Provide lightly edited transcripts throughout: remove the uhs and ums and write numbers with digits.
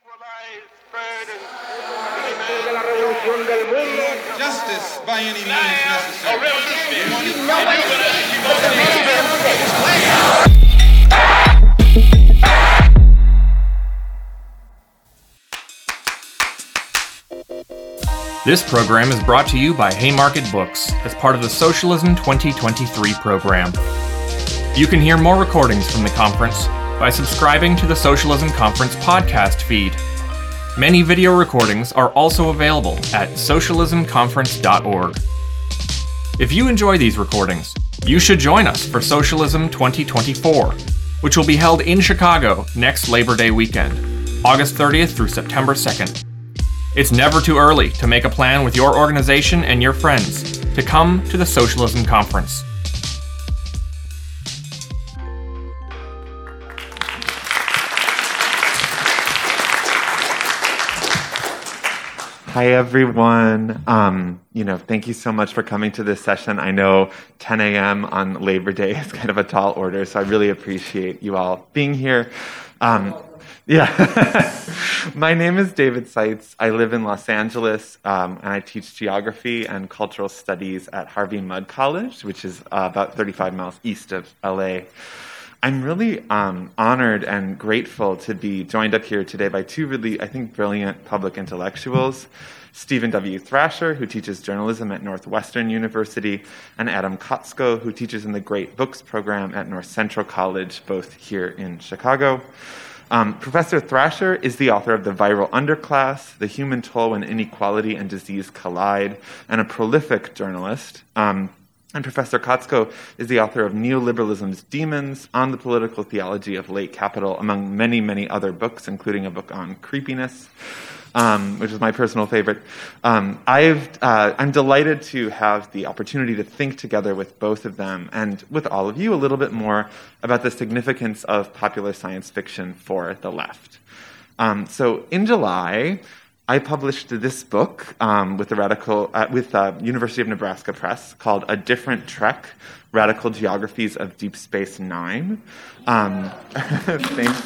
Justice by any means necessary. This program is brought to you by Haymarket Books as part of the Socialism 2023 program. You can hear more recordings from the conference by subscribing to the Socialism Conference podcast feed. Many video recordings are also available at socialismconference.org. If you enjoy these recordings, you should join us for Socialism 2024, which will be held in Chicago next Labor Day weekend, August 30th through September 2nd. It's never too early to make a plan with your organization and your friends to come to the Socialism Conference. Hi, everyone. Thank you so much for coming to this session. I know 10 a.m. on Labor Day is kind of a tall order, so I really appreciate you all being here. My name is David Seitz. I live in Los Angeles, and I teach geography and cultural studies at Harvey Mudd College, which is about 35 miles east of LA. I'm really honored and grateful to be joined up here today by two really, I think, brilliant public intellectuals, Stephen W. Thrasher, who teaches journalism at Northwestern University, and Adam Kotsko, who teaches in the Great Books program at North Central College, both here in Chicago. Professor Thrasher is the author of The Viral Underclass, The Human Toll When Inequality and Disease Collide, and a prolific journalist. And Professor Kotsko is the author of Neoliberalism's Demons, On the Political Theology of Late Capital, among many, many other books, including a book on creepiness, which is my personal favorite. I'm delighted to have the opportunity to think together with both of them and with all of you a little bit more about the significance of popular science fiction for the left. So in July, I published this book with University of Nebraska Press called A Different Trek: Radical Geographies of Deep Space Nine. Thanks.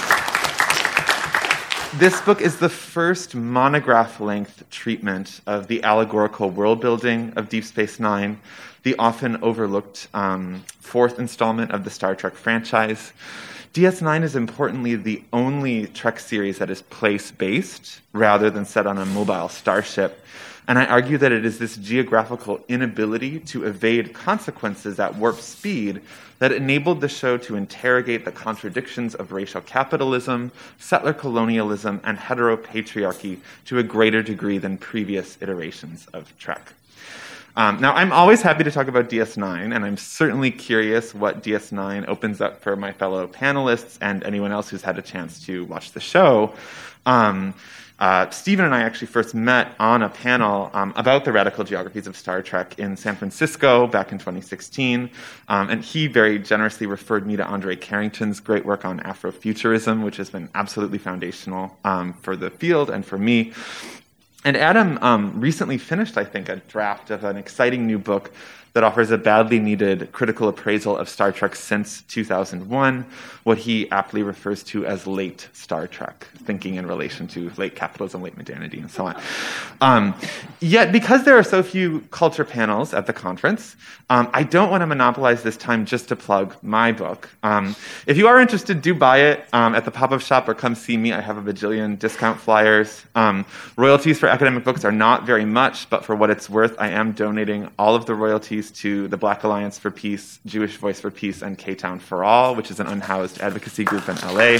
This book is the first monograph-length treatment of the allegorical world-building of Deep Space Nine, the often overlooked fourth installment of the Star Trek franchise. DS9 is importantly the only Trek series that is place-based rather than set on a mobile starship. And I argue that it is this geographical inability to evade consequences at warp speed that enabled the show to interrogate the contradictions of racial capitalism, settler colonialism, and heteropatriarchy to a greater degree than previous iterations of Trek. Now, I'm always happy to talk about DS9, and I'm certainly curious what DS9 opens up for my fellow panelists and anyone else who's had a chance to watch the show. Stephen and I actually first met on a panel about the radical geographies of Star Trek in San Francisco back in 2016, and he very generously referred me to Andre Carrington's great work on Afrofuturism, which has been absolutely foundational for the field and for me. And Adam recently finished, I think, a draft of an exciting new book that offers a badly needed critical appraisal of Star Trek since 2001, what he aptly refers to as late Star Trek, thinking in relation to late capitalism, late modernity, and so on. Yet, because there are so few culture panels at the conference, I don't want to monopolize this time just to plug my book. If you are interested, do buy it at the pop-up shop or come see me. I have a bajillion discount flyers. Royalties for academic books are not very much, but for what it's worth, I am donating all of the royalties to the Black Alliance for Peace, Jewish Voice for Peace, and K-Town for All, which is an unhoused advocacy group in LA.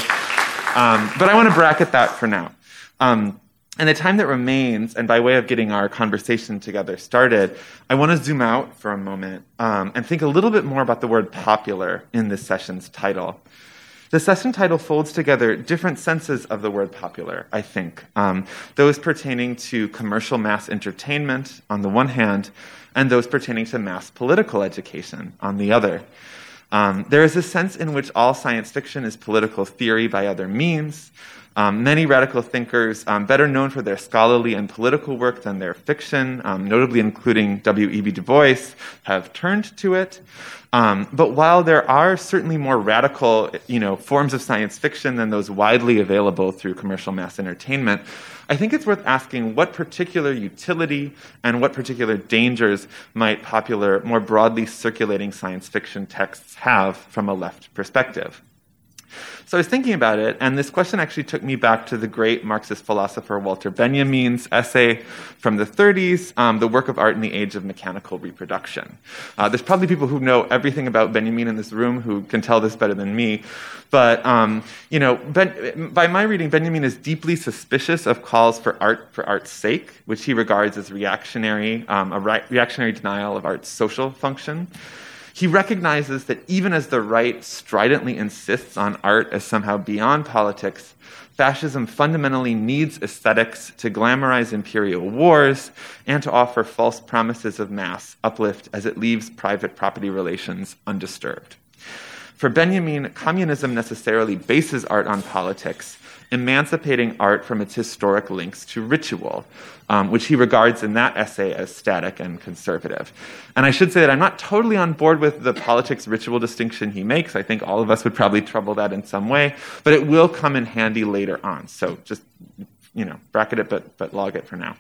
But I want to bracket that for now. In the time that remains, and by way of getting our conversation together started, I want to zoom out for a moment and think a little bit more about the word popular in this session's title. The session title folds together different senses of the word popular, I think. Those pertaining to commercial mass entertainment on the one hand, and those pertaining to mass political education on the other. There is a sense in which all science fiction is political theory by other means. Many radical thinkers, better known for their scholarly and political work than their fiction, notably including W.E.B. Du Bois, have turned to it. But while there are certainly more radical, forms of science fiction than those widely available through commercial mass entertainment, I think it's worth asking what particular utility and what particular dangers might popular, more broadly circulating science fiction texts have from a left perspective. So I was thinking about it, and this question actually took me back to the great Marxist philosopher Walter Benjamin's essay from the 30s, The Work of Art in the Age of Mechanical Reproduction. There's probably people who know everything about Benjamin in this room who can tell this better than me, but by my reading, Benjamin is deeply suspicious of calls for art's sake, which he regards as reactionary, reactionary denial of art's social function. He recognizes that even as the right stridently insists on art as somehow beyond politics, fascism fundamentally needs aesthetics to glamorize imperial wars and to offer false promises of mass uplift as it leaves private property relations undisturbed. For Benjamin, communism necessarily bases art on politics, emancipating art from its historic links to ritual, which he regards in that essay as static and conservative. And I should say that I'm not totally on board with the politics-ritual distinction he makes. I think all of us would probably trouble that in some way, but it will come in handy later on. So just, bracket it, but log it for now.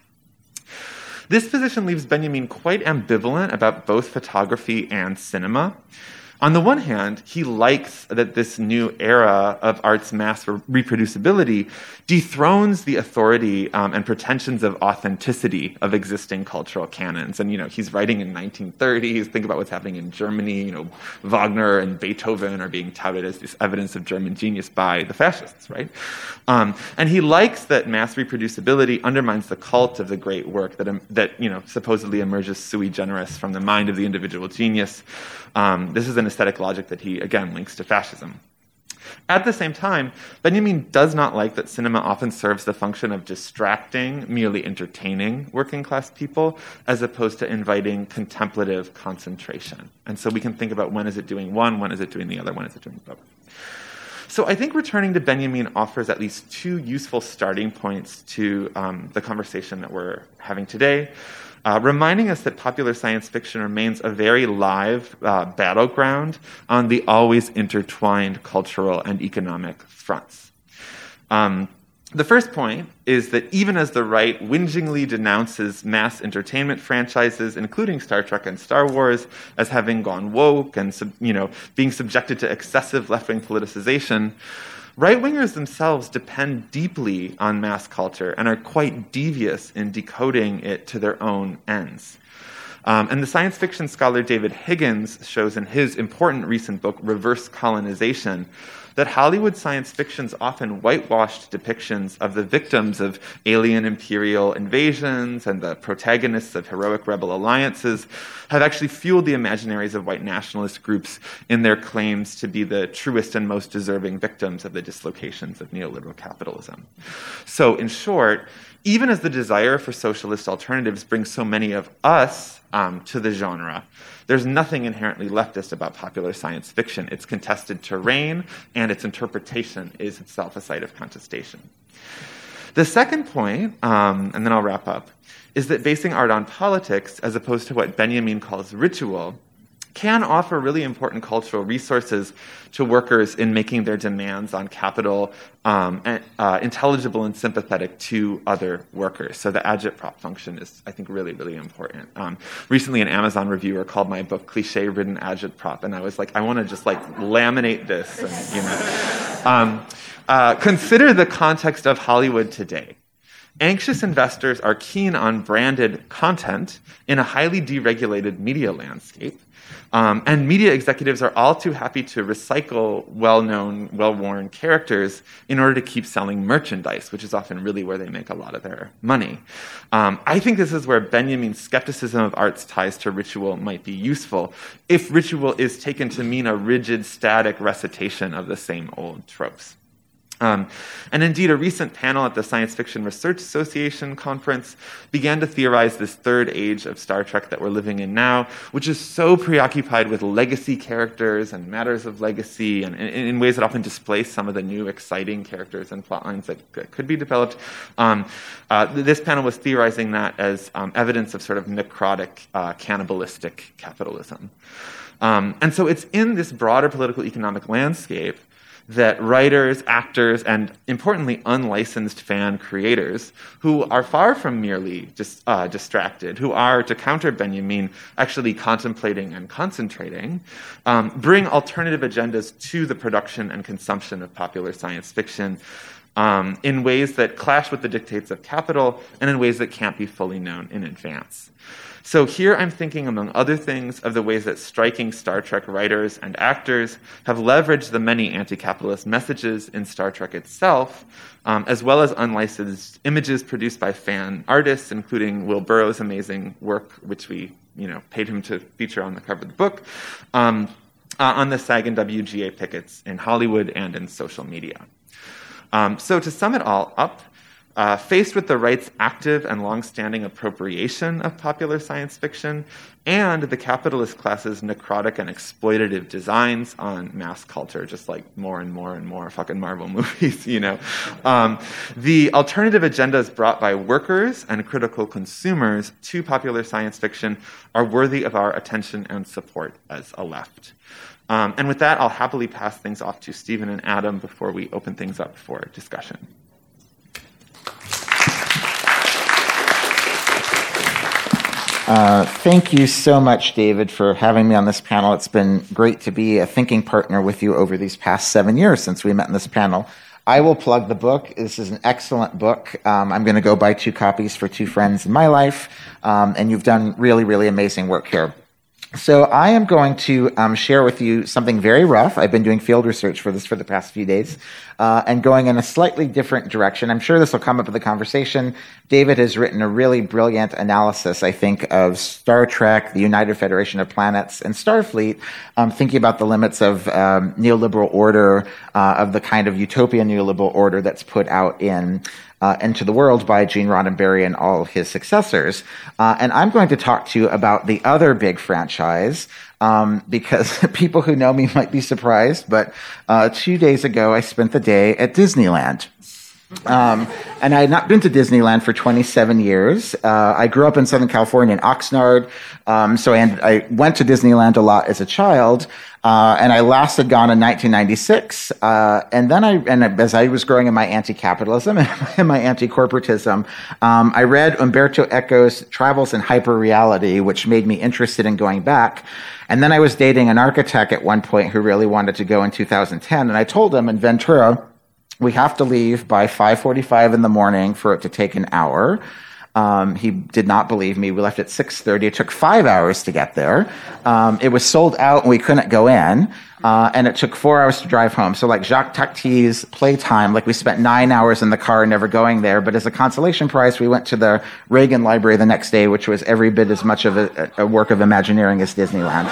This position leaves Benjamin quite ambivalent about both photography and cinema. On the one hand, he likes that this new era of art's mass reproducibility dethrones the authority and pretensions of authenticity of existing cultural canons. And, he's writing in 1930s. Think about what's happening in Germany. Wagner and Beethoven are being touted as this evidence of German genius by the fascists, right? And he likes that mass reproducibility undermines the cult of the great work that supposedly emerges sui generis from the mind of the individual genius. This is an aesthetic logic that he, again, links to fascism. At the same time, Benjamin does not like that cinema often serves the function of distracting, merely entertaining working-class people, as opposed to inviting contemplative concentration. And so we can think about when is it doing one, when is it doing the other, when is it doing both. So I think returning to Benjamin offers at least two useful starting points to the conversation that we're having today. Reminding us that popular science fiction remains a very live battleground on the always intertwined cultural and economic fronts. The first point is that even as the right whingingly denounces mass entertainment franchises, including Star Trek and Star Wars, as having gone woke and being subjected to excessive left-wing politicization, right-wingers themselves depend deeply on mass culture and are quite devious in decoding it to their own ends. And the science fiction scholar David Higgins shows in his important recent book, Reverse Colonization, that Hollywood science fiction's often whitewashed depictions of the victims of alien imperial invasions and the protagonists of heroic rebel alliances have actually fueled the imaginaries of white nationalist groups in their claims to be the truest and most deserving victims of the dislocations of neoliberal capitalism. So, in short, even as the desire for socialist alternatives brings so many of us to the genre, there's nothing inherently leftist about popular science fiction. Its contested terrain and its interpretation is itself a site of contestation. The second point, and then I'll wrap up, is that basing art on politics, as opposed to what Benjamin calls ritual, can offer really important cultural resources to workers in making their demands on capital intelligible and sympathetic to other workers. So the agitprop function is, I think, really, really important. Recently, an Amazon reviewer called my book "Cliché-Ridden Agitprop," and I was like, I want to just laminate this. And, consider the context of Hollywood today. Anxious investors are keen on branded content in a highly deregulated media landscape. And media executives are all too happy to recycle well-known, well-worn characters in order to keep selling merchandise, which is often really where they make a lot of their money. I think this is where Benjamin's skepticism of art's ties to ritual might be useful, if ritual is taken to mean a rigid, static recitation of the same old tropes. And indeed, a recent panel at the Science Fiction Research Association conference began to theorize this third age of Star Trek that we're living in now, which is so preoccupied with legacy characters and matters of legacy, and in ways that often displace some of the new exciting characters and plot lines that could be developed. This panel was theorizing that as evidence of sort of necrotic, cannibalistic capitalism. And so it's in this broader political economic landscape that writers, actors, and importantly, unlicensed fan creators, who are far from merely just distracted, who are, to counter Benjamin, actually contemplating and concentrating, bring alternative agendas to the production and consumption of popular science fiction in ways that clash with the dictates of capital and in ways that can't be fully known in advance. So here I'm thinking, among other things, of the ways that striking Star Trek writers and actors have leveraged the many anti-capitalist messages in Star Trek itself, as well as unlicensed images produced by fan artists, including Will Burroughs' amazing work, which we paid him to feature on the cover of the book, on the SAG and WGA pickets in Hollywood and in social media. So to sum it all up, faced with the right's active and long-standing appropriation of popular science fiction and the capitalist class's necrotic and exploitative designs on mass culture, just like more and more and more fucking Marvel movies, the alternative agendas brought by workers and critical consumers to popular science fiction are worthy of our attention and support as a left. And with that, I'll happily pass things off to Stephen and Adam before we open things up for discussion. Thank you so much, David, for having me on this panel. It's been great to be a thinking partner with you over these past 7 years since we met in this panel. I will plug the book. This is an excellent book. I'm going to go buy 2 copies for 2 friends in my life, and you've done really, really amazing work here. So I am going to share with you something very rough. I've been doing field research for this for the past few days and going in a slightly different direction. I'm sure this will come up in the conversation. David has written a really brilliant analysis, I think, of Star Trek, the United Federation of Planets, and Starfleet, thinking about the limits of neoliberal order, of the kind of utopian neoliberal order that's put out into the world by Gene Roddenberry and all his successors. And I'm going to talk to you about the other big franchise, because people who know me might be surprised, but 2 days ago I spent the day at Disneyland. And I had not been to Disneyland for 27 years. I grew up in Southern California in Oxnard, so I went to Disneyland a lot as a child, and I last had gone in 1996. And then as I was growing in my anti-capitalism and my anti-corporatism, I read Umberto Eco's Travels in Hyperreality, which made me interested in going back. And then I was dating an architect at one point who really wanted to go in 2010, and I told him in Ventura, we have to leave by 5:45 in the morning for it to take an hour. He did not believe me. We left at 6:30. It took 5 hours to get there. It was sold out and we couldn't go in. And it took 4 hours to drive home. So like Jacques Tati's Playtime, like we spent 9 hours in the car never going there. But as a consolation prize, we went to the Reagan Library the next day, which was every bit as much of a work of Imagineering as Disneyland.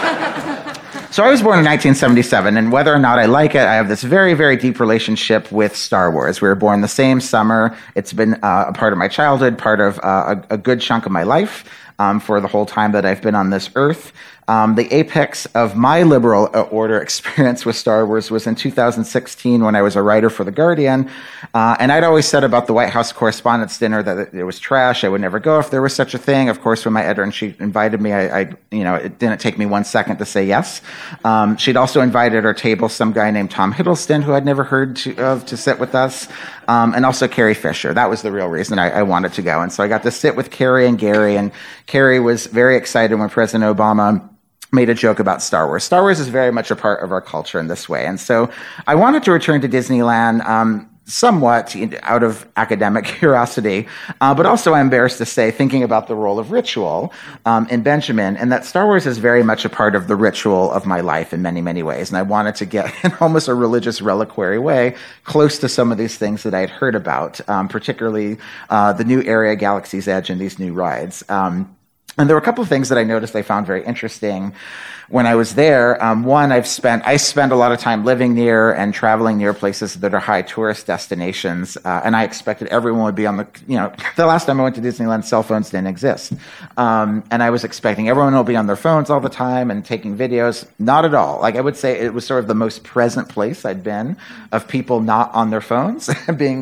So I was born in 1977, and whether or not I like it, I have this very, very deep relationship with Star Wars. We were born the same summer. It's been a part of my childhood, part of a good chunk of my life for the whole time that I've been on this earth. The apex of my liberal order experience with Star Wars was in 2016 when I was a writer for The Guardian. And I'd always said about the White House Correspondents' Dinner that it was trash. I would never go if there was such a thing. Of course, when my editor-in-chief invited me, it didn't take me 1 second to say yes. She'd also invited at our table some guy named Tom Hiddleston, who I'd never heard of, to sit with us, and also Carrie Fisher. That was the real reason I wanted to go. And so I got to sit with Carrie and Gary, and Carrie was very excited when President Obama made a joke about Star Wars. Star Wars is very much a part of our culture in this way. And so I wanted to return to Disneyland somewhat out of academic curiosity, but also, I'm embarrassed to say, thinking about the role of ritual in Benjamin, and that Star Wars is very much a part of the ritual of my life in many, many ways. And I wanted to get, in almost a religious reliquary way, close to some of these things that I'd heard about, particularly the new area, Galaxy's Edge, and these new rides. And there were a couple of things that I noticed I found very interesting when I was there. One, I spend a lot of time living near and traveling near places that are high tourist destinations, and I expected everyone would be on the last time I went to Disneyland, cell phones didn't exist. And I was expecting everyone will be on their phones all the time and taking videos. Not at all. Like, I would say it was sort of the most present place I'd been of people not on their phones, being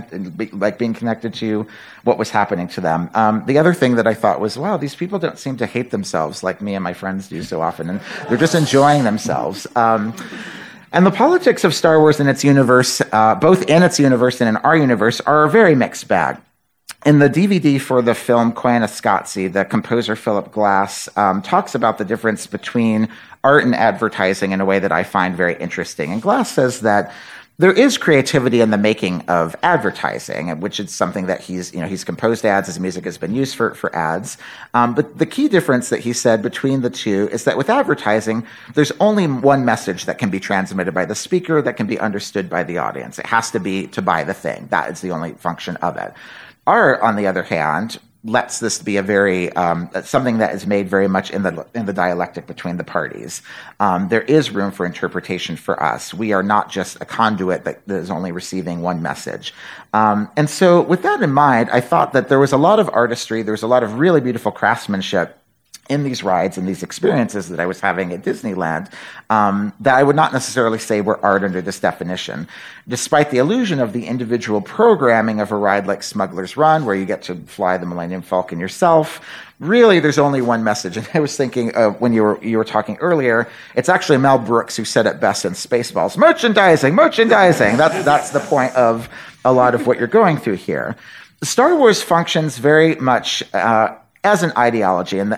connected to what was happening to them. The other thing that I thought was, wow, these people don't seem to hate themselves like me and my friends do so often, and they're just enjoying themselves. And the politics of Star Wars and its universe, both in its universe and in our universe, are a very mixed bag. In the DVD for the film Koyaanisqatsi, the composer Philip Glass talks about the difference between art and advertising in a way that I find very interesting. And Glass says that there is creativity in the making of advertising, which is something that he's composed ads, his music has been used for ads. But the key difference that he said between the two is that with advertising, there's only one message that can be transmitted by the speaker that can be understood by the audience. It has to be to buy the thing. That is the only function of it. Art, on the other hand, lets this be a very something that is made very much in the dialectic between the parties. There is room for interpretation for us. We are not just a conduit that is only receiving one message. And so with that in mind, I thought that there was a lot of artistry, there was a lot of really beautiful craftsmanship in these rides and these experiences that I was having at Disneyland that I would not necessarily say were art under this definition. Despite the illusion of the individual programming of a ride like Smuggler's Run, where you get to fly the Millennium Falcon yourself, really there's only one message. And I was thinking when you were talking earlier, it's actually Mel Brooks who said it best in Spaceballs, merchandising. That's the point of a lot of what you're going through here. Star Wars functions very much as an ideology, and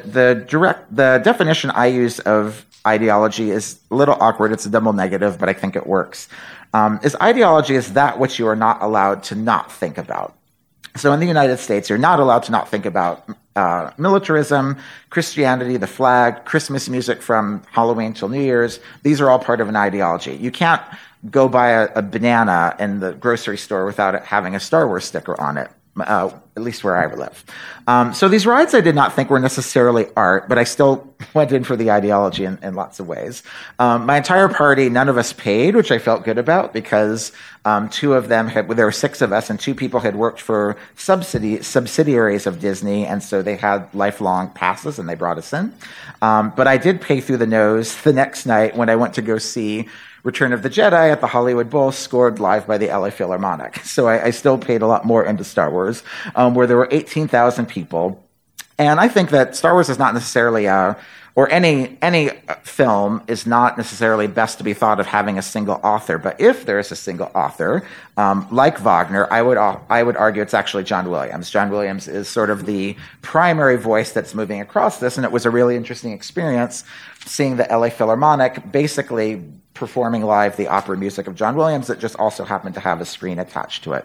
the definition I use of ideology is a little awkward. It's a double negative, but I think it works. Ideology is that which you are not allowed to not think about. So in the United States, you're not allowed to not think about militarism, Christianity, the flag, Christmas music from Halloween till New Year's. These are all part of an ideology. You can't go buy a banana in the grocery store without it having a Star Wars sticker on it. At least where I live. So these rides I did not think were necessarily art, but I still went in for the ideology in lots of ways. My entire party, none of us paid, which I felt good about because two of them there were 6 of us, and 2 people had worked for subsidiaries of Disney, and so they had lifelong passes and they brought us in. But I did pay through the nose the next night when I went to go see Return of the Jedi at the Hollywood Bowl, scored live by the LA Philharmonic. So I still paid a lot more into Star Wars, where there were 18,000 people. And I think that Star Wars is not necessarily, or any film is not necessarily best to be thought of having a single author. But if there is a single author, like Wagner, I would argue it's actually John Williams. John Williams is sort of the primary voice that's moving across this, and it was a really interesting experience seeing the LA Philharmonic basically performing live the opera music of John Williams that just also happened to have a screen attached to it.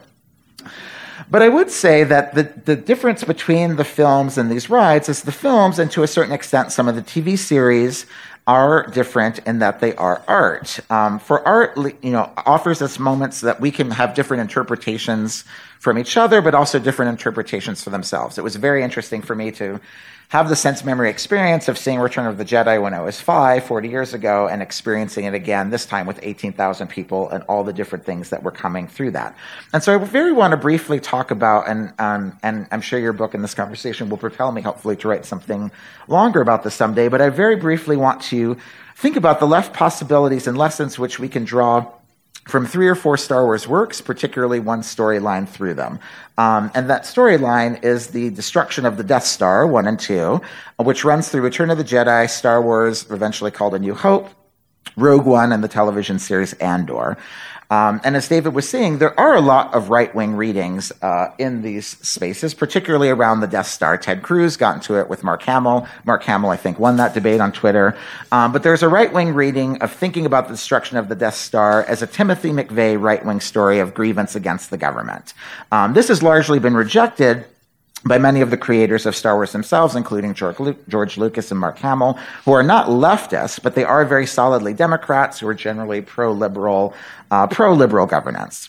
But I would say that the difference between the films and these rides is the films, and to a certain extent some of the TV series, are different in that they are art. For art, offers us moments that we can have different interpretations from each other, but also different interpretations for themselves. It was very interesting for me to have the sense memory experience of seeing Return of the Jedi when I was 40 years ago, and experiencing it again, this time with 18,000 people and all the different things that were coming through that. And so I very want to briefly talk about, and I'm sure your book and this conversation will propel me hopefully to write something longer about this someday, but I very briefly want to think about the left possibilities and lessons which we can draw from 3 or 4 Star Wars works, particularly one storyline through them. And that storyline is the destruction of the Death Star, 1 and 2, which runs through Return of the Jedi, Star Wars, eventually called A New Hope, Rogue One, and the television series Andor. And as David was saying, there are a lot of right-wing readings in these spaces, particularly around the Death Star. Ted Cruz got into it with Mark Hamill. Mark Hamill, I think, won that debate on Twitter. But there's a right-wing reading of thinking about the destruction of the Death Star as a Timothy McVeigh right-wing story of grievance against the government. This has largely been rejected by many of the creators of Star Wars themselves, including George Lucas and Mark Hamill, who are not leftists, but they are very solidly Democrats who are generally pro-liberal governance.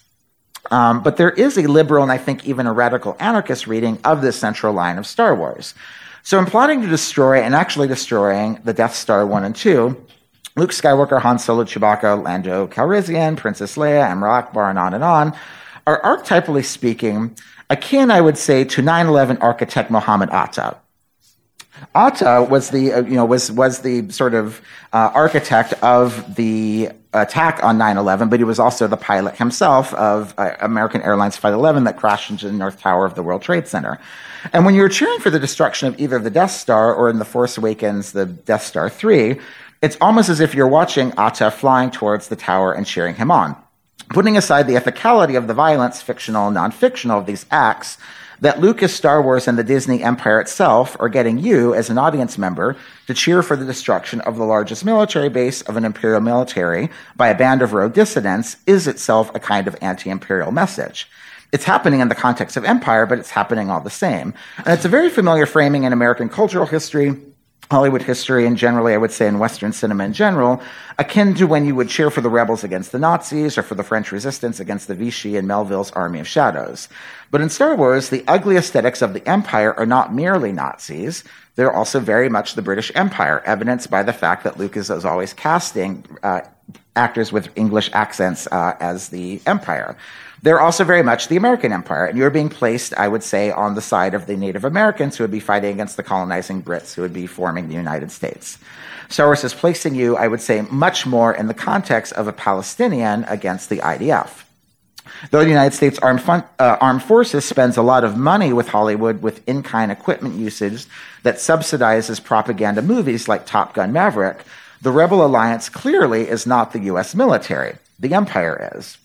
But there is a liberal and I think even a radical anarchist reading of this central line of Star Wars. So in plotting to destroy and actually destroying the Death Star 1 and 2, Luke Skywalker, Han Solo, Chewbacca, Lando Calrissian, Princess Leia, Admiral Akbar, and on, are archetypally speaking akin, I would say, to 9/11 architect Mohammed Atta. Atta was the sort of architect of the attack on 9/11, but he was also the pilot himself of American Airlines Flight 11 that crashed into the North Tower of the World Trade Center. And when you're cheering for the destruction of either the Death Star or in The Force Awakens, the Death Star 3, it's almost as if you're watching Atta flying towards the tower and cheering him on. Putting aside the ethicality of the violence, fictional and non-fictional, of these acts, that Lucas, Star Wars, and the Disney Empire itself are getting you, as an audience member, to cheer for the destruction of the largest military base of an imperial military by a band of rogue dissidents is itself a kind of anti-imperial message. It's happening in the context of empire, but it's happening all the same. And it's a very familiar framing in American cultural history, Hollywood history, and generally, I would say, in Western cinema in general, akin to when you would cheer for the rebels against the Nazis or for the French resistance against the Vichy and Melville's Army of Shadows. But in Star Wars, the ugly aesthetics of the Empire are not merely Nazis. They're also very much the British Empire, evidenced by the fact that Lucas is always casting actors with English accents as the Empire. They're also very much the American Empire, and you're being placed, I would say, on the side of the Native Americans who would be fighting against the colonizing Brits who would be forming the United States. Star Wars is placing you, I would say, much more in the context of a Palestinian against the IDF. Though the United States Armed Forces spends a lot of money with Hollywood with in-kind equipment usage that subsidizes propaganda movies like Top Gun Maverick, the Rebel Alliance clearly is not the U.S. military. The Empire is.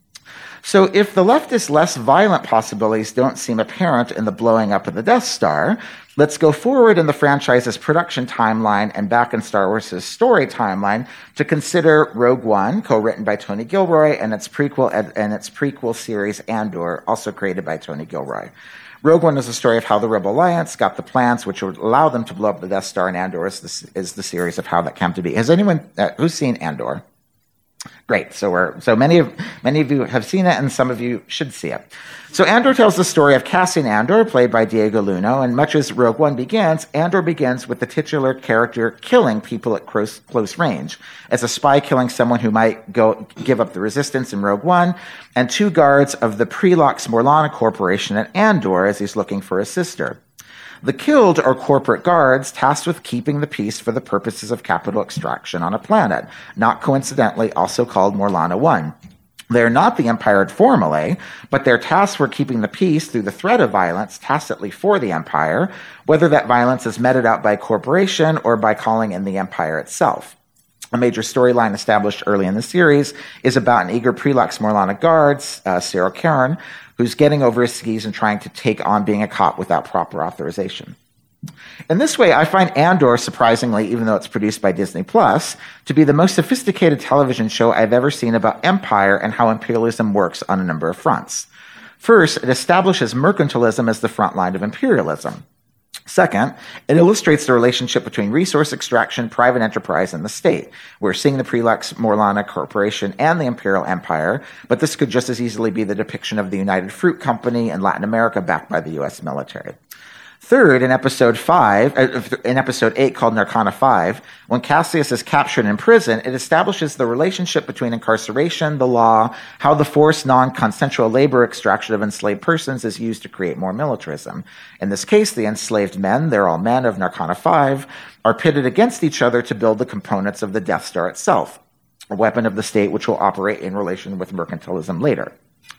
So if the leftist less violent possibilities don't seem apparent in the blowing up of the Death Star, let's go forward in the franchise's production timeline and back in Star Wars' story timeline to consider Rogue One, co-written by Tony Gilroy, and its prequel series Andor, also created by Tony Gilroy. Rogue One is a story of how the Rebel Alliance got the plans which would allow them to blow up the Death Star, and Andor is the series of how that came to be. Has anyone who's seen Andor? Great. So many of you have seen it, and some of you should see it. So Andor tells the story of Cassian Andor, played by Diego Luna, and much as Rogue One begins, Andor begins with the titular character killing people at close range, as a spy killing someone who might give up the resistance in Rogue One, and 2 guards of the Prelox Morlana Corporation at Andor as he's looking for his sister. The killed are corporate guards tasked with keeping the peace for the purposes of capital extraction on a planet, not coincidentally also called Morlana 1. They're not the Empire formally, but they're tasked with keeping the peace through the threat of violence tacitly for the Empire, whether that violence is meted out by a corporation or by calling in the Empire itself. A major storyline established early in the series is about an eager Prelox Morlana guard, Cyril Karen, who's getting over his skis and trying to take on being a cop without proper authorization. In this way, I find Andor, surprisingly, even though it's produced by Disney+, to be the most sophisticated television show I've ever seen about empire and how imperialism works on a number of fronts. First, it establishes mercantilism as the front line of imperialism. Second, it illustrates the relationship between resource extraction, private enterprise, and the state. We're seeing the Prelox Morlana Corporation and the Imperial Empire, but this could just as easily be the depiction of the United Fruit Company in Latin America backed by the U.S. military. Third, in episode 8 called Narcana 5, when Cassius is captured in prison, it establishes the relationship between incarceration, the law, how the forced non-consensual labor extraction of enslaved persons is used to create more militarism. In this case, the enslaved men, they're all men of Narcana 5, are pitted against each other to build the components of the Death Star itself, a weapon of the state which will operate in relation with mercantilism later.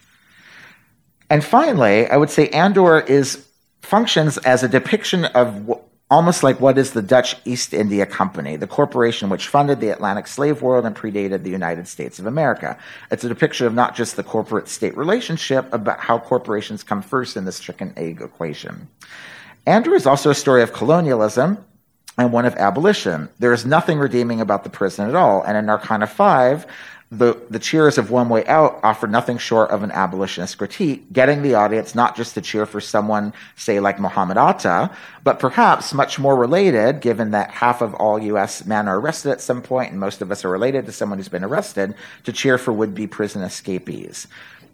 And finally, I would say Andor functions as a depiction of almost like what is the Dutch East India Company, the corporation which funded the Atlantic slave world and predated the United States of America. It's a depiction of not just the corporate-state relationship, but how corporations come first in this chicken-egg equation. Andor is also a story of colonialism and one of abolition. There is nothing redeeming about the prison at all, and in Narcana 5, the cheers of One Way Out offer nothing short of an abolitionist critique, getting the audience not just to cheer for someone, say, like Mohammed Atta, but perhaps much more related, given that half of all U.S. men are arrested at some point, and most of us are related to someone who's been arrested, to cheer for would-be prison escapees.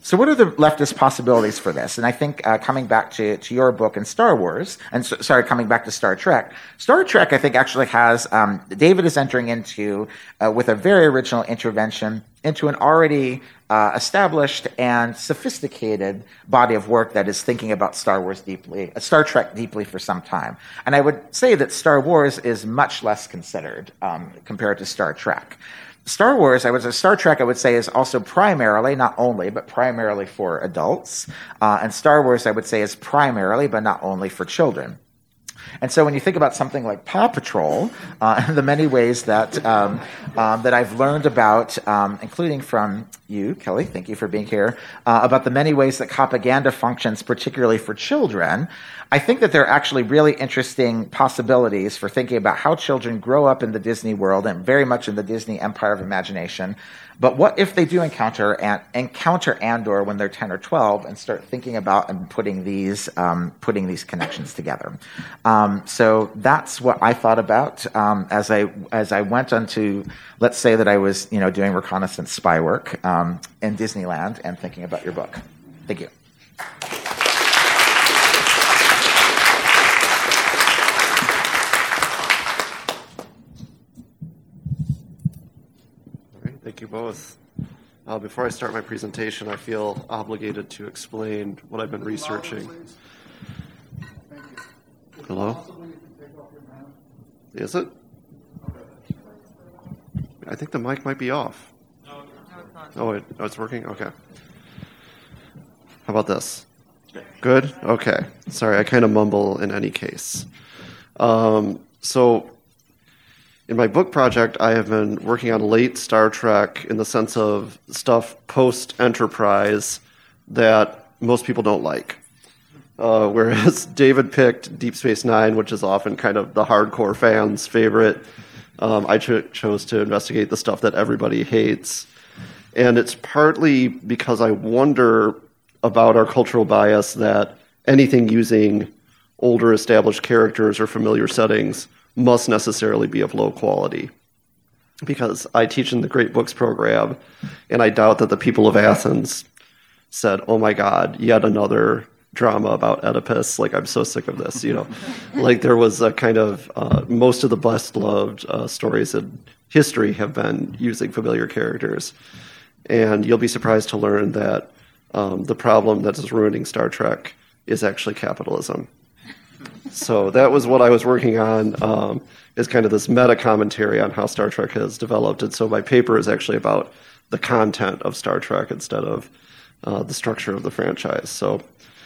So what are the leftist possibilities for this? And I think coming back to your book and Star Wars, coming back to Star Trek, I think actually has, David is entering into, with a very original intervention, into an already established and sophisticated body of work that is thinking about Star Trek deeply for some time. And I would say that Star Wars is much less considered compared to Star Trek. Star Trek, I would say, is also primarily, not only, but primarily for adults. And Star Wars, I would say, is primarily, but not only, for children. And so when you think about something like Paw Patrol, and the many ways that I've learned about, including from you, Kelly, thank you for being here, about the many ways that propaganda functions, particularly for children, I think that there are actually really interesting possibilities for thinking about how children grow up in the Disney world and very much in the Disney empire of imagination. But what if they do encounter Andor when they're 10 or 12 and start thinking about and putting these connections together? So that's what I thought about as I went onto, let's say that I was doing reconnaissance spy work in Disneyland and thinking about your book. Thank you. Thank you both. Before I start my presentation, I feel obligated to explain what I've been researching. Hello? Is it? I think the mic might be off. Oh, it's working? Okay. How about this? Good? Okay. Sorry, I kind of mumble in any case. So, in my book project, I have been working on late Star Trek in the sense of stuff post-Enterprise that most people don't like. Whereas David picked Deep Space Nine, which is often kind of the hardcore fans' favorite. I chose to investigate the stuff that everybody hates. And it's partly because I wonder about our cultural bias that anything using older established characters or familiar settings must necessarily be of low quality. Because I teach in the Great Books program, and I doubt that the people of Athens said, "Oh my God, yet another drama about Oedipus. Like, I'm so sick of this." Like, there was a kind of most of the best loved stories in history have been using familiar characters, and you'll be surprised to learn that the problem that is ruining Star Trek is actually capitalism. So that was what I was working on, is kind of this meta commentary on how Star Trek has developed. And so my paper is actually about the content of Star Trek instead of the structure of the franchise. So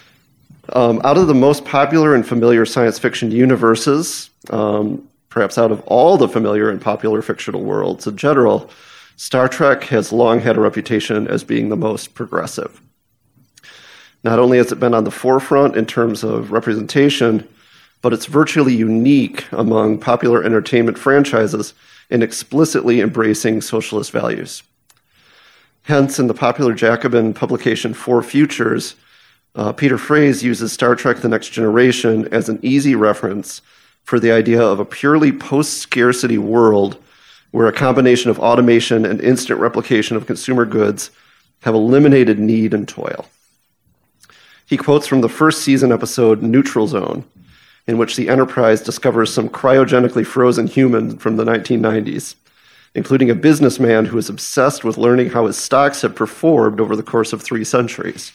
out of the most popular and familiar science fiction universes, perhaps out of all the familiar and popular fictional worlds in general, Star Trek has long had a reputation as being the most progressive. Not only has it been on the forefront in terms of representation, but it's virtually unique among popular entertainment franchises in explicitly embracing socialist values. Hence, in the popular Jacobin publication Four Futures, Peter Fraze uses Star Trek The Next Generation as an easy reference for the idea of a purely post-scarcity world where a combination of automation and instant replication of consumer goods have eliminated need and toil. He quotes from the first season episode Neutral Zone, in which the Enterprise discovers some cryogenically frozen human from the 1990s, including a businessman who is obsessed with learning how his stocks have performed over the course of 3 centuries.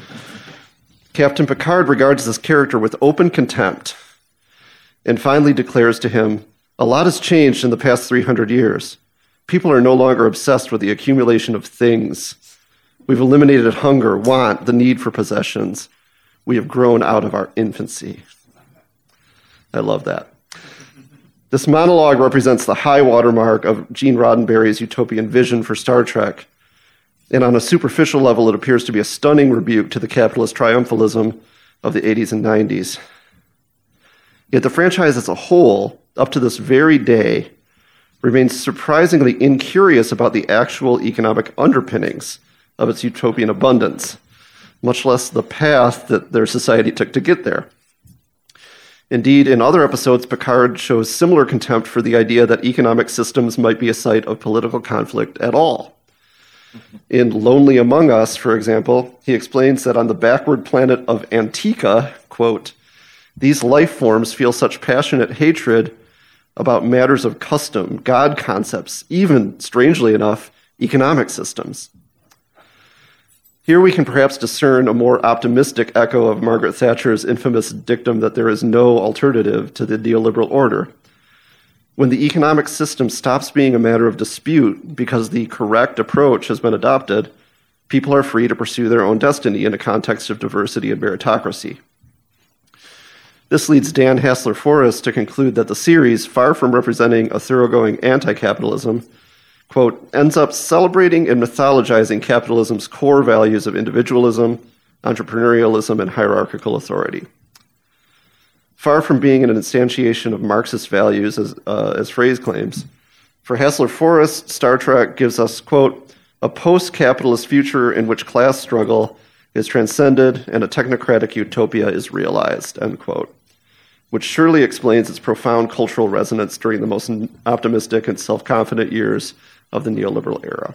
Captain Picard regards this character with open contempt and finally declares to him, "A lot has changed in the past 300 years. People are no longer obsessed with the accumulation of things. We've eliminated hunger, want, the need for possessions. We have grown out of our infancy." I love that. This monologue represents the high watermark of Gene Roddenberry's utopian vision for Star Trek. And on a superficial level, it appears to be a stunning rebuke to the capitalist triumphalism of the 80s and 90s. Yet the franchise as a whole, up to this very day, remains surprisingly incurious about the actual economic underpinnings of its utopian abundance, much less the path that their society took to get there. Indeed, in other episodes, Picard shows similar contempt for the idea that economic systems might be a site of political conflict at all. In Lonely Among Us, for example, he explains that on the backward planet of Antica, quote, these life forms feel such passionate hatred about matters of custom, God concepts, even, strangely enough, economic systems. Here we can perhaps discern a more optimistic echo of Margaret Thatcher's infamous dictum that there is no alternative to the neoliberal order. When the economic system stops being a matter of dispute because the correct approach has been adopted, people are free to pursue their own destiny in a context of diversity and meritocracy. This leads Dan Hassler-Forrest to conclude that the series, far from representing a thoroughgoing anti-capitalism, quote, ends up celebrating and mythologizing capitalism's core values of individualism, entrepreneurialism, and hierarchical authority. Far from being an instantiation of Marxist values, as Phrase claims, for Hassler-Forrest, Star Trek gives us, quote, a post-capitalist future in which class struggle is transcended and a technocratic utopia is realized, end quote, which surely explains its profound cultural resonance during the most optimistic and self-confident years of the neoliberal era.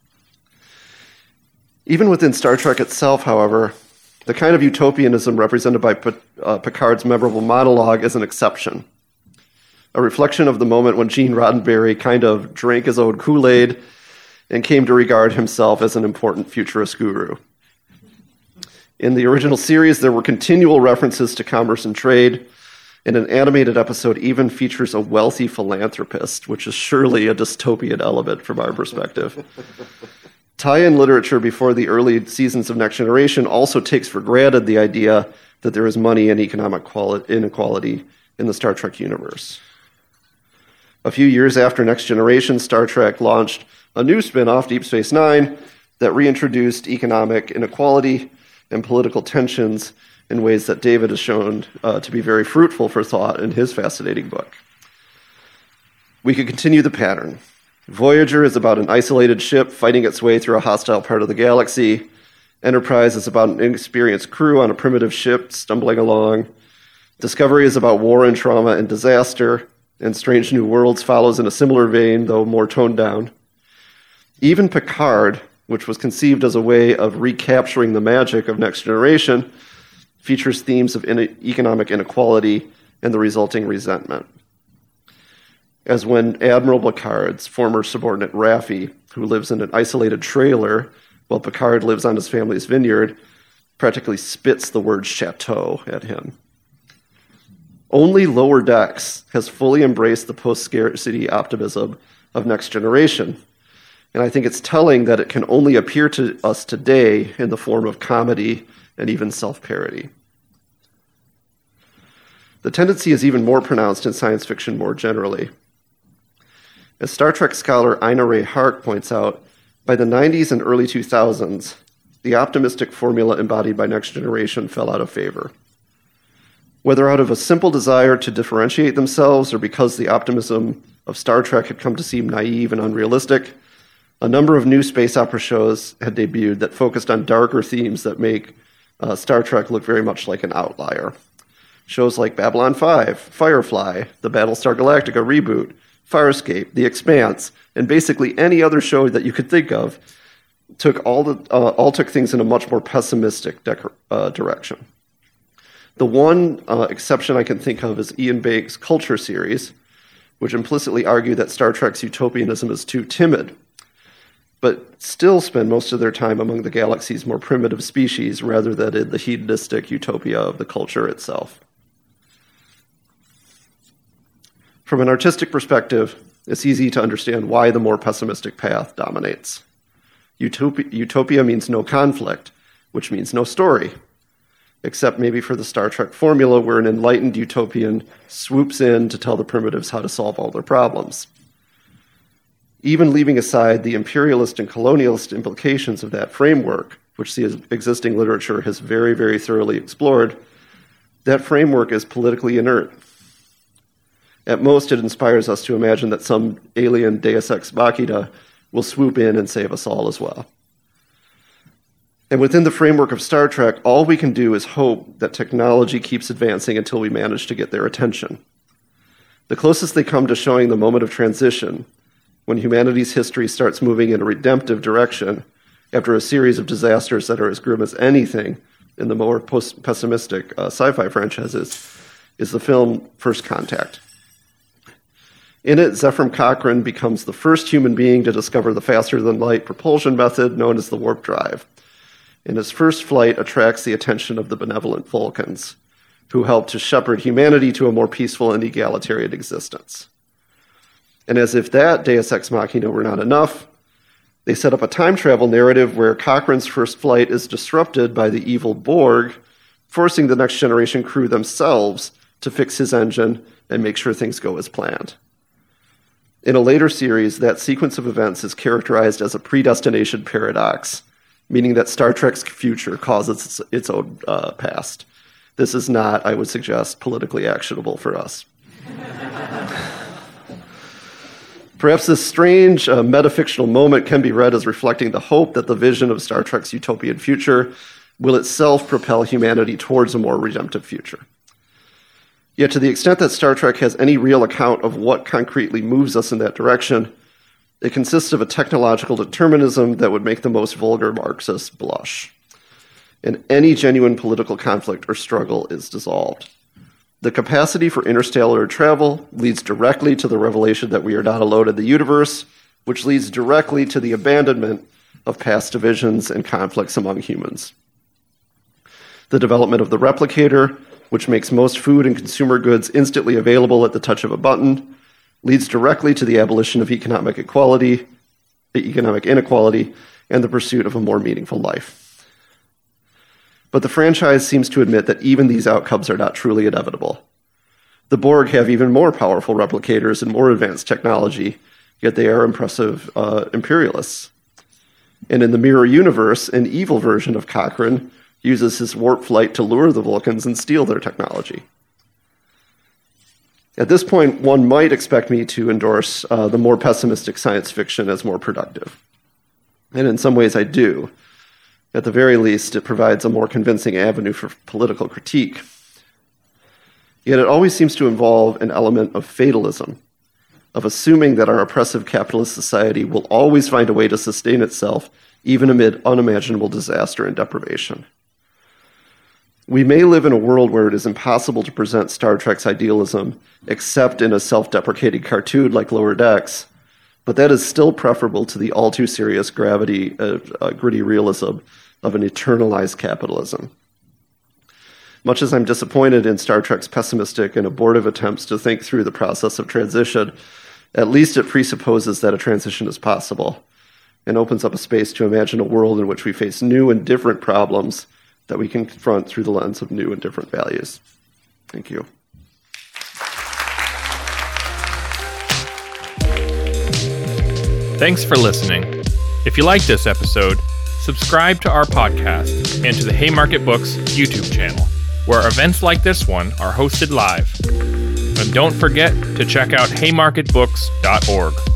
Even within Star Trek itself, however, the kind of utopianism represented by Picard's memorable monologue is an exception, a reflection of the moment when Gene Roddenberry kind of drank his own Kool-Aid and came to regard himself as an important futurist guru. In the original series, there were continual references to commerce and trade, and an animated episode even features a wealthy philanthropist, which is surely a dystopian element from our perspective. Tie-in literature before the early seasons of Next Generation also takes for granted the idea that there is money and economic inequality in the Star Trek universe. A few years after Next Generation, Star Trek launched a new spin-off, Deep Space Nine, that reintroduced economic inequality and political tensions in ways that David has shown to be very fruitful for thought in his fascinating book. We could continue the pattern. Voyager is about an isolated ship fighting its way through a hostile part of the galaxy. Enterprise is about an inexperienced crew on a primitive ship stumbling along. Discovery is about war and trauma and disaster. And Strange New Worlds follows in a similar vein, though more toned down. Even Picard, which was conceived as a way of recapturing the magic of Next Generation, features themes of economic inequality and the resulting resentment. As when Admiral Picard's former subordinate Raffi, who lives in an isolated trailer while Picard lives on his family's vineyard, practically spits the word chateau at him. Only Lower Decks has fully embraced the post-scarcity optimism of Next Generation, and I think it's telling that it can only appear to us today in the form of comedy and even self-parody. The tendency is even more pronounced in science fiction more generally. As Star Trek scholar Ina Ray Hark points out, by the 90s and early 2000s, the optimistic formula embodied by Next Generation fell out of favor. Whether out of a simple desire to differentiate themselves or because the optimism of Star Trek had come to seem naive and unrealistic, a number of new space opera shows had debuted that focused on darker themes that make Star Trek look very much like an outlier. Shows like Babylon 5, Firefly, the Battlestar Galactica reboot, Farscape, The Expanse, and basically any other show that you could think of all took things in a much more pessimistic direction. The one exception I can think of is Ian Banks' Culture series, which implicitly argued that Star Trek's utopianism is too timid, but still spend most of their time among the galaxy's more primitive species rather than in the hedonistic utopia of the culture itself. From an artistic perspective, it's easy to understand why the more pessimistic path dominates. Utopia means no conflict, which means no story, except maybe for the Star Trek formula where an enlightened utopian swoops in to tell the primitives how to solve all their problems. Even leaving aside the imperialist and colonialist implications of that framework, which the existing literature has very, very thoroughly explored, that framework is politically inert. At most, it inspires us to imagine that some alien deus ex machina will swoop in and save us all as well. And within the framework of Star Trek, all we can do is hope that technology keeps advancing until we manage to get their attention. The closest they come to showing the moment of transition when humanity's history starts moving in a redemptive direction after a series of disasters that are as grim as anything in the more pessimistic sci-fi franchises, is the film First Contact. In it, Zefram Cochrane becomes the first human being to discover the faster-than-light propulsion method known as the warp drive. And his first flight attracts the attention of the benevolent Vulcans, who help to shepherd humanity to a more peaceful and egalitarian existence. And as if that Deus Ex Machina were not enough, they set up a time travel narrative where Cochrane's first flight is disrupted by the evil Borg, forcing the Next Generation crew themselves to fix his engine and make sure things go as planned. In a later series, that sequence of events is characterized as a predestination paradox, meaning that Star Trek's future causes its own past. This is not, I would suggest, politically actionable for us. Perhaps this strange metafictional moment can be read as reflecting the hope that the vision of Star Trek's utopian future will itself propel humanity towards a more redemptive future. Yet to the extent that Star Trek has any real account of what concretely moves us in that direction, it consists of a technological determinism that would make the most vulgar Marxists blush. And any genuine political conflict or struggle is dissolved. The capacity for interstellar travel leads directly to the revelation that we are not alone in the universe, which leads directly to the abandonment of past divisions and conflicts among humans. The development of the replicator, which makes most food and consumer goods instantly available at the touch of a button, leads directly to the abolition of economic inequality, and the pursuit of a more meaningful life. But the franchise seems to admit that even these outcomes are not truly inevitable. The Borg have even more powerful replicators and more advanced technology, yet they are impressive imperialists. And in the Mirror Universe, an evil version of Cochrane uses his warp flight to lure the Vulcans and steal their technology. At this point, one might expect me to endorse the more pessimistic science fiction as more productive. And in some ways I do. At the very least, it provides a more convincing avenue for political critique. Yet it always seems to involve an element of fatalism, of assuming that our oppressive capitalist society will always find a way to sustain itself, even amid unimaginable disaster and deprivation. We may live in a world where it is impossible to present Star Trek's idealism except in a self-deprecating cartoon like Lower Decks, but that is still preferable to the all-too-serious gritty realism of an eternalized capitalism. Much as I'm disappointed in Star Trek's pessimistic and abortive attempts to think through the process of transition, at least it presupposes that a transition is possible and opens up a space to imagine a world in which we face new and different problems that we can confront through the lens of new and different values. Thank you. Thanks for listening. If you liked this episode, subscribe to our podcast and to the Haymarket Books YouTube channel, where events like this one are hosted live. And don't forget to check out haymarketbooks.org.